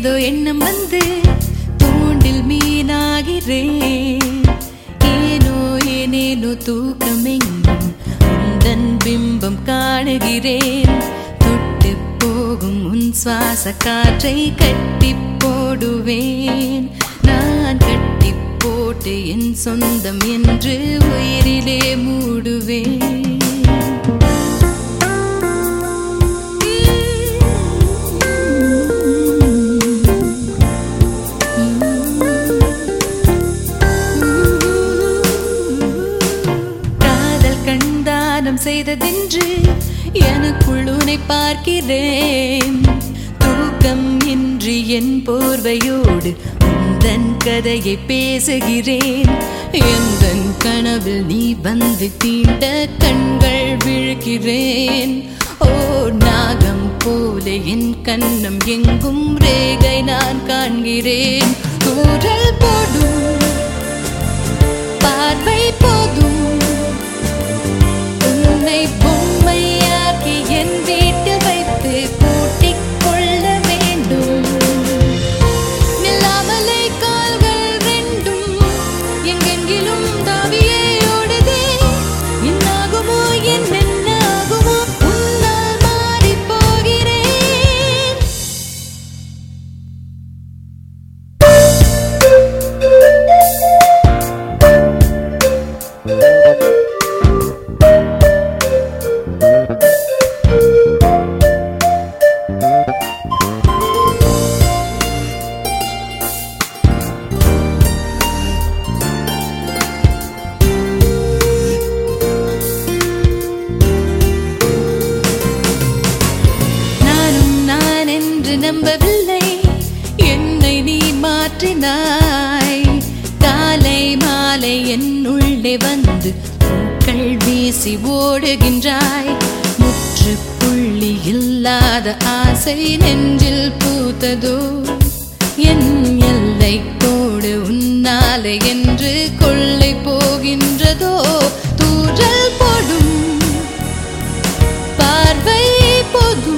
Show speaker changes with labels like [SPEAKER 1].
[SPEAKER 1] ஏதோ எண்ணம் வந்து தூண்டில் மீனாகிறேன். ஏனோ ஏனேனோ தூக்கமெங்கும் உந்தன் பிம்பம் காணுகிறேன். தொட்டு போகும் உன் சுவாச காற்றை கட்டி போடுவேன். நான் கட்டி போட்டு என் சொந்தம் என்று உயிரிலே மூடுவேன். காதல் கண்தானம் செய்ததென்று எனக்குள் உன்னை பார்க்கிறேன். தூக்கம் இன்றி என் போர்வையோடு உந்தன் கதையை பேசுகிறேன். எந்தன் கனவில் நீ வந்து தீண்ட கண்கள் விழுகிறேன். ஓர் நாகம் போல என் கண்ணம் எங்கும் ரேகை நான் காண்கிறேன். தூரல் போடும் பார்வை போதும் உன்னை பொம்மையாக்கி என் வீட்டில் வைத்து கூட்டிக் கொள்ள வேண்டும். நில்லாமலே கால்கள் ரெண்டும் எங்கெங்கிலும் தாவியே ஓடுதே. என்னாகுமோ என்னென்னாகுமோ உன்னால் மாறி போகிறேன். நம்பவில்லை என்னை நீ மாற்றினாய். காலை மாலை என் உள்ளே வந்து பூக்கள் வீசி ஓடுகின்றாய். முற்றுப்புள்ளி இல்லாத ஆசை நெஞ்சில் பூத்ததோ. என் எல்லை கோடு உன்னாலே என்று கொள்ளை போகின்றதோ. தூரல் போடும் பார்வை போதும்